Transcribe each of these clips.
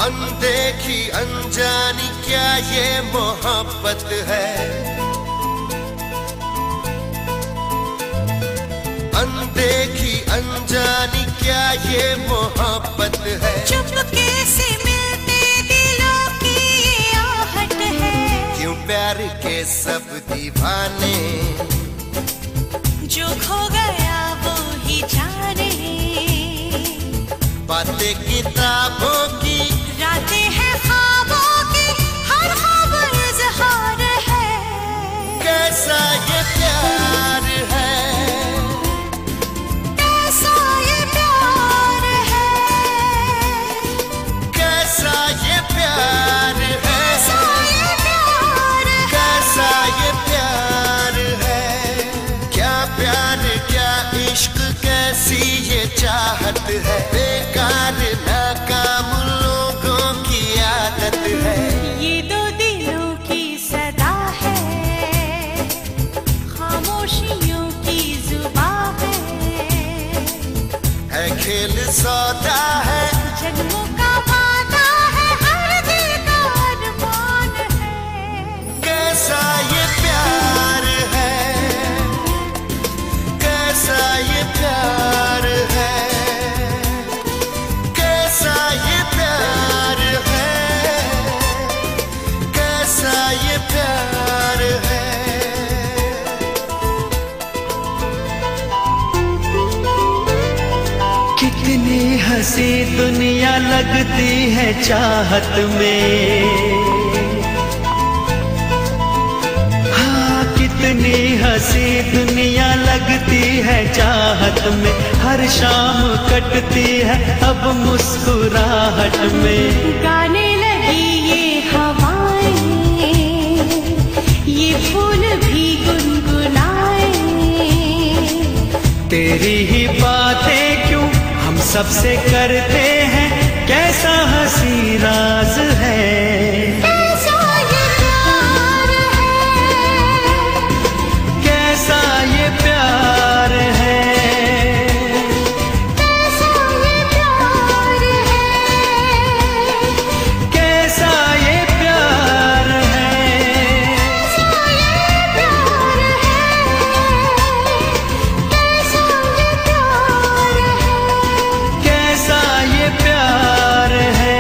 अनदेखी अनजानी क्या ये मोहब्बत है। अनदेखी अनजानी क्या ये मोहब्बत है। चुपके से मिलते दिलों की ये आहट है। क्यों प्यार के सब दीवाने, जो खो गया वो ही जाने। बातें किताबों की, रातें हैं ख्वाबों की, हर ख्वाब इज़हार है। कैसा ये प्यार है, कैसा ये प्यार है, कैसा ये प्यार है, कैसा ये प्यार है, कैसा ये प्यार है। क्या प्यार क्या इश्क कैसी ये चाहत है। बेकार नाकाम लोगों की आदत है। ये दो दिलों की सदा है, खामोशियों की जुबान है खेल सौदा है, जन्मों का वादा है, हर दिल का अरमान है। कैसा ये प्यार है, कैसा ये प्यार है, कैसा ये प्यार है, कैसा ये प्यार है। कितनी हंसी दुनिया लगती है चाहत में। हाँ, कितनी हंसी दुनिया लगती है चाहत में। हर शाम कटती है अब मुस्कुराहट में। गाने लगी ये हवाएं, ये फूल भी गुनगुनाए। तेरी ही बातें क्यों हम सबसे करते हैं, कैसा हंसी राज है। कैसा ये प्यार है, कैसा ये प्यार है, कैसा ये प्यार है, कैसा ये प्यार है, कैसा ये प्यार है, कैसा ये प्यार है।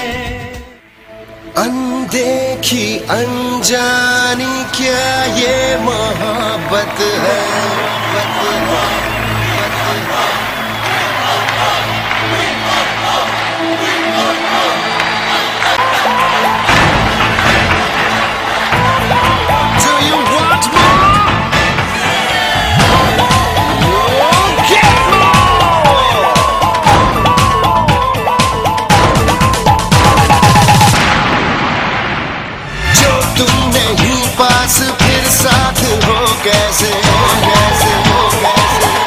अनदेखी अनजानी क्या ये मोहब्बत है। Do you want more? Get more! जो तुम नहीं पास फिर साथ हो कैसे, कैसे, कैसे।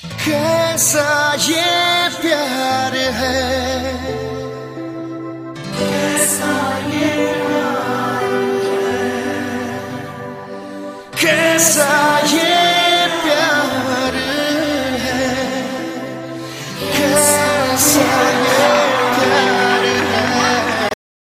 कैसा ये प्यार है, कैसा ये हाल है, कैसा ये